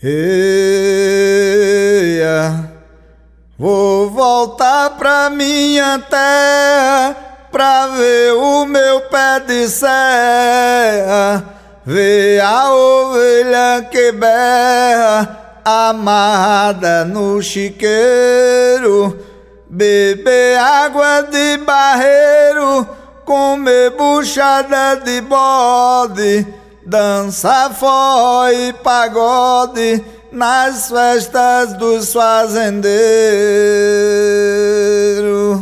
Eia, vou voltar pra minha terra pra ver o meu pé de serra, ver a ovelha que berra amarrada no chiqueiro, beber água de barreiro, comer buchada de bode, dançar forró e pagode nas festas dos fazendeiros.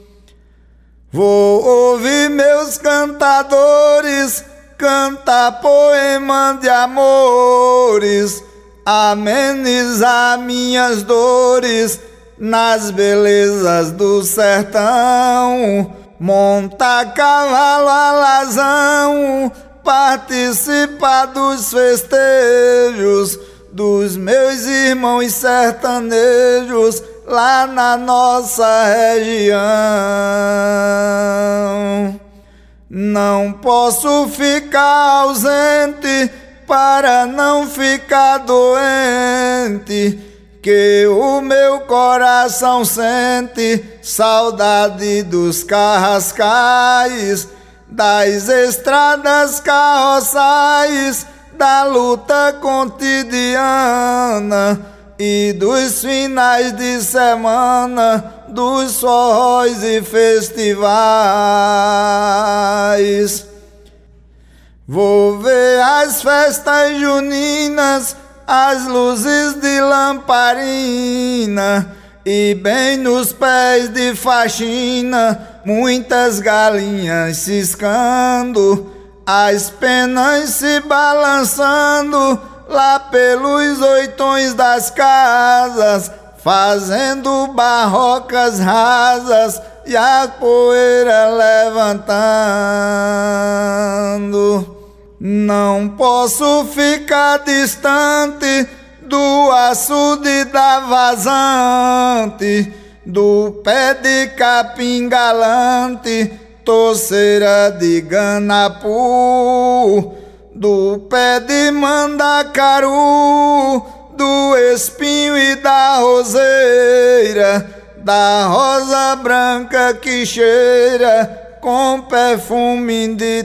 Vou ouvir meus cantadores cantar poema de amores, amenizar minhas dores nas belezas do sertão, montar cavalo alazão, participar dos festejos dos meus irmãos sertanejos lá na nossa região. Não posso ficar ausente para não ficar doente, que o meu coração sente saudade dos carrascais, das estradas carroçais, da luta cotidiana e dos finais de semana, dos forróis e festivais. Vou ver as festas juninas, as luzes de lamparina, e bem nos pés de faxina muitas galinhas ciscando, as penas se balançando lá pelos oitões das casas, fazendo barrocas rasas e a poeira levantando. Não posso ficar distante do açude da vazante, do pé de capim galante, toceira de ganapu, do pé de mandacaru, do espinho e da roseira, da rosa branca que cheira com perfume de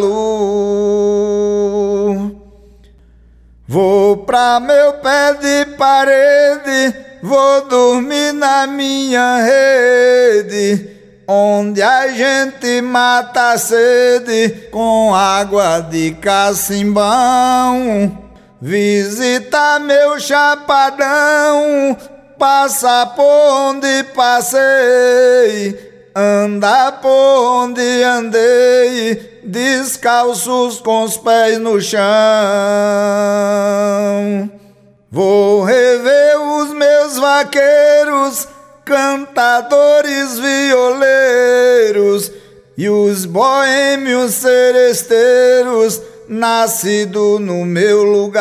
talu. Vou pra meu pé de parede, vou dormir na minha rede, onde a gente mata a sede com água de cacimbão. Visitar meu chapadão, passar por onde passei, andar por onde andei, descalços com os pés no chão. Vou rever os meus vaqueiros, cantadores violeiros, e os boêmios seresteiros, nascido no meu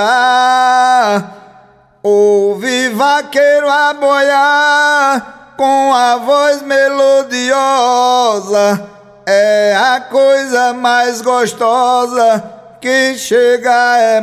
lugar. Ouvi vaqueiro a boiar com a voz melodiosa, é a coisa mais gostosa que chega a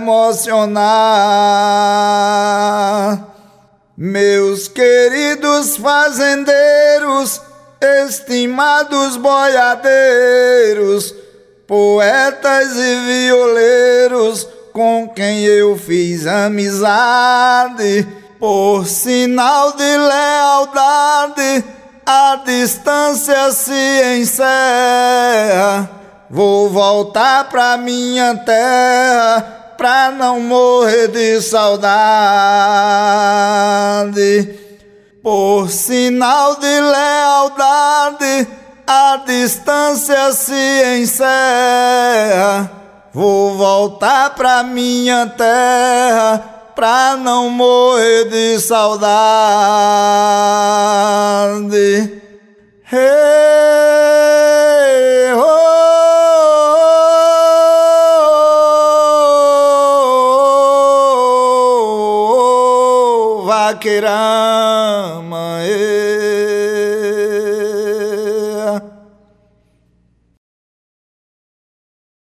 emocionar. Meus queridos fazendeiros, estimados boiadeiros, poetas e violeiros, com quem eu fiz amizade, por sinal de lealdade, a distância se encerra. Vou voltar pra minha terra pra não morrer de saudade. Por sinal de lealdade, a distância se encerra. Vou voltar pra minha terra pra não morrer de saudade. Hey, oh, vaqueirão.